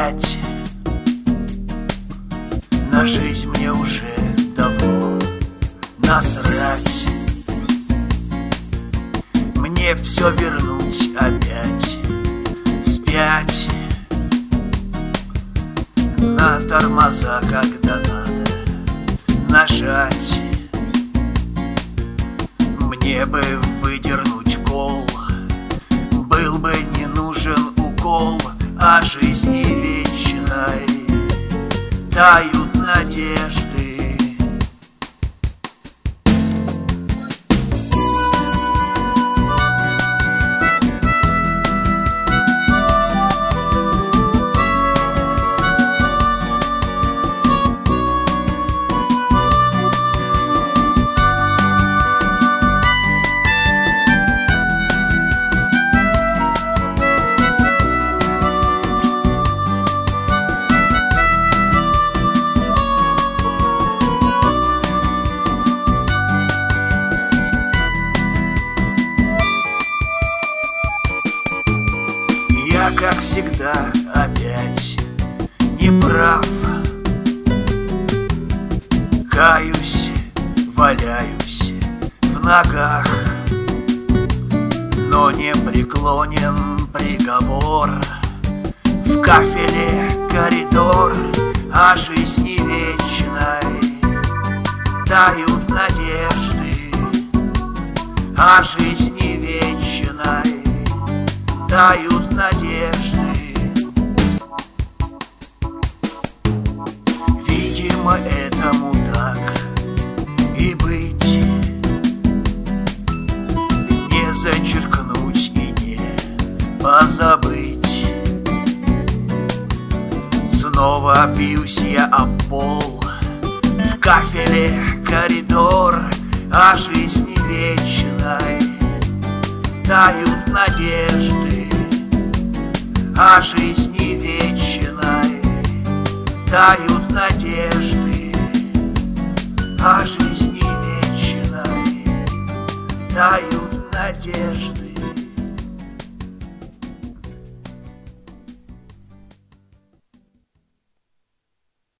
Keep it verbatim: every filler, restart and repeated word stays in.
опять. На жизнь мне уже давно насрать. Мне все вернуть опять вспять. На тормоза, когда надо нажать. Мне бы выдернуть кол, был бы не нужен укол, а жизни вечной тают надежды. Я, как всегда, опять не прав. Каюсь, валяюсь в ногах, но не преклонен приговор. В кафеле коридор о жизни вечной тают надежды. О жизни вечной тают надежды. Видимо, этому так и быть. Не зачеркнуть и не позабыть. Снова бьюсь я об пол. В кафеле коридор о жизни вечной тают надежды. О жизни вечной тают надежды. О жизни вечной тают надежды.